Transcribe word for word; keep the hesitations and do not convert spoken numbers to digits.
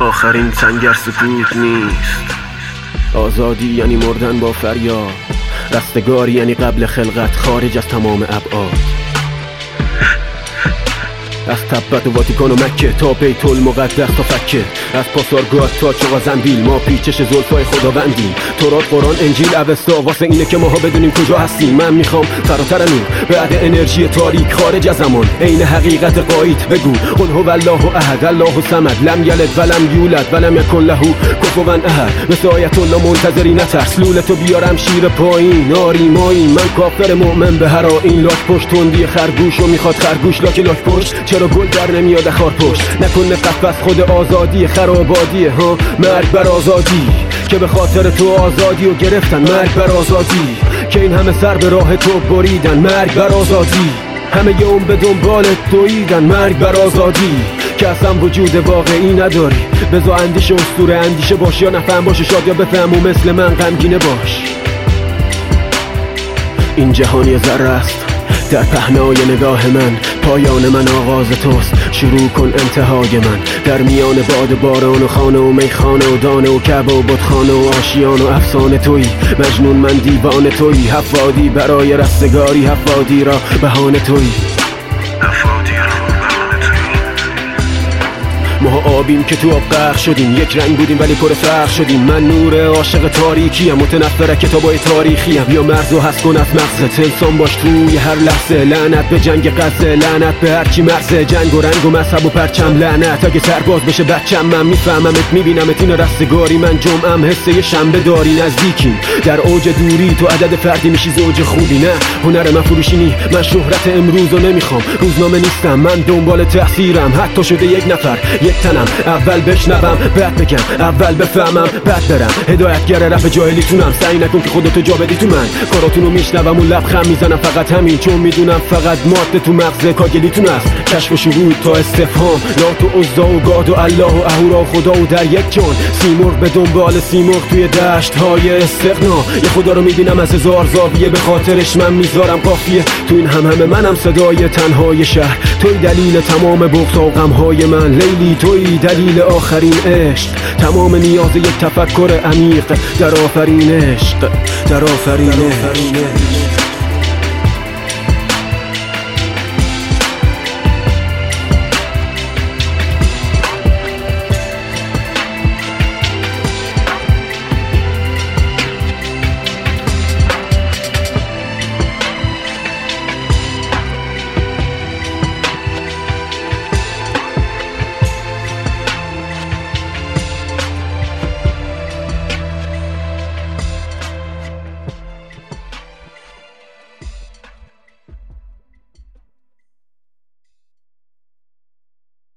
آخرین سنگر سکوت نیست. آزادی یعنی مردن با فریاد، رستگاری یعنی قبل خلقت خارج از تمام ابعاد. از تبت و واتیکان و مکه تا بیت المقدس تا فکه، از پاسارگاد تا چغا زنبیل، ما پیچش زلفای خداوندیم. تورات، قرآن، انجیل، اوستا، واسه اینه که ماها بدونیم کجا هستیم. من میخوام فراتر نور، بعد انرژی تاریک، خارج از زمان، عین حقیقت قایت بگو قل هو الله احد الله الصمد لم یلد ولم یولد ولم یکن له کفوا احد. مثل آیت الله منتظری نترس، لولتو بیارم شیر پایین. آری مایی من کافر مؤمن به هر آیین. لاک پشت تندی خرگوشو میخواد خرگوش، لاک لاک پشت چرا گل در نمیاد خار پشت. نکنه قفس خود آزادی خرابادیه ها، مرگ بر آزادی که به خاطر تو آزادی رو گرفتن. مرگ بر آزادی که این همه سر به راه تو بریدن. مرگ بر آزادی همه یوم به دنبالت دویدن. مرگ بر آزادی که اصلا وجود واقعی نداری. بزا اندیشه اسطوره اندیشه باش، یا نفهم باشه شاد یا بفهم و مثل من غمگینه باش. این جهانی ذره است در پهنای نگاه من، پایان من آغاز توست، شروع کن انتهای من. در میان باد باران و خانه و میخانه و دانه و کعبه و بتخانه و آشیان و افسانه تویی. مجنون من دیوانه تویی، حفادی برای رستگاری، حفادی را بهانه تویی. ما آبیم که تو آب غرق شدیم، یک رنگ بودیم ولی پر فرق شدیم. من نور عاشق تاریکیم، متنفر کتابای تاریخیم. یا مرزو هست کن از مغزت، انسان باش توی هر لحظه. لعنت به جنگ غزه، لعنت به هر کی مرزه. جنگ و رنگ و مذهب و پرچم، لعنت اگه سرباز بشه بچم. من میفهممت میبینمت، این رستگاری من جمعم. حسه یه شنبه داری نزدیکیم، در اوج دوری تو عدد فردی میشی زوج خوبی. نه هنر من فروشینی، من شهرت امروزو نمیخوام. روزنامه نیستم من، دنبال تأثیرم. حتی شده یک نفر یک تنم، اول بشنوم بعد بگم، اول بفهمم بعد برم. هدایتگر رپ جاهلیتونم، سعی نکن که خودتو جا بدی تو من. کاراتونو میشنوم و لبخند میزنم فقط همین، چون میدونم فقط ماده تو مغز کاگلیتون است. کشف و شهود تا استفهام، لات و عزا و گاد و الله و اهورا و خدا و در یک جان. سیمرغ به دنبال سیمرغ توی دشت های استغنا. یه خدا رو میبینم از هزار زاویه، به خاطرش من میذارم قافیه. تو این هم همه منم صدای تنهای شهر، توی دلیل تمام بغض و غم های من. لیلی توی دلیل آخرین عشق، تمام نیاز یک تفکر عمیق در آفرین عشق، در آفرین عشق.